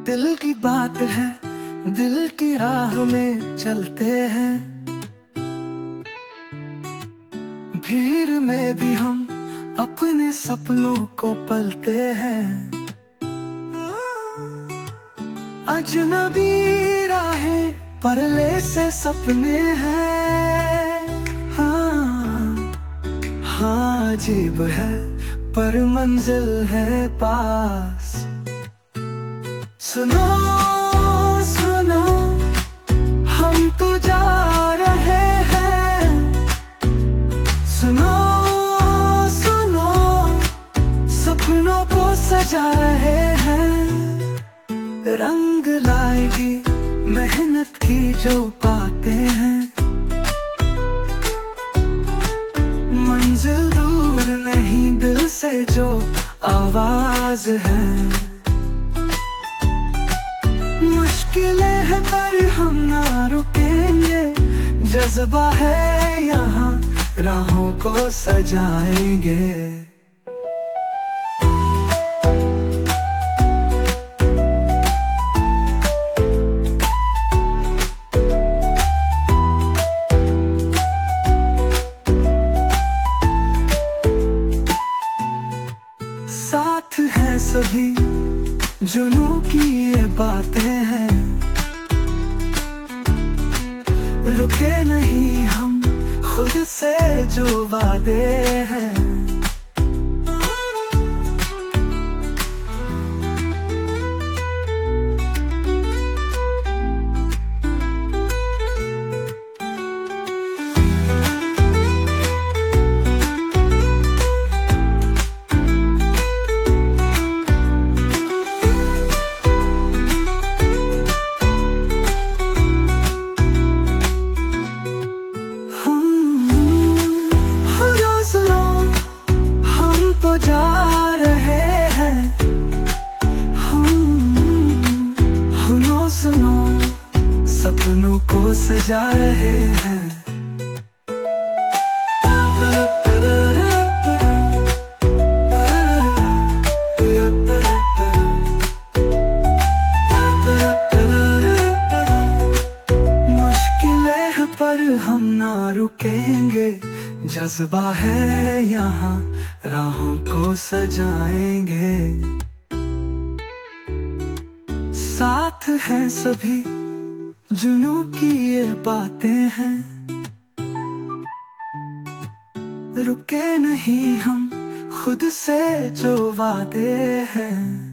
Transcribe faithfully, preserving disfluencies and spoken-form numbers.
दिल की बात है, दिल की राह में चलते हैं। भीड़ में भी हम अपने सपनों को पलते हैं। अजनबी राहें परले से सपने हैं। हाँ हाँ अजीब है पर मंजिल है पास। सुनो सुनो हम तो जा रहे हैं। सुनो सुनो सपनों को सजा रहे हैं। रंग लाएगी मेहनत की जो पाते हैं। मंजिल दूर नहीं दिल से जो आवाज है। मुश्किलें हैं पर हम ना रुकेंगे। जज्बा है यहाँ राहों को सजाएंगे। साथ हैं सभी जुनून की ये बातें हैं। रुके नहीं हम खुद से जो वादे हैं। तो जा रहे हैं हम। सुनो सुनो सपनों को सजा रहे हैं। मुश्किलें हैं पर हम ना रुकेंगे। जज्बा है यहाँ राहों को सजाएंगे। साथ हैं सभी जुनून की ये बातें हैं। रुके नहीं हम खुद से जो वादे हैं।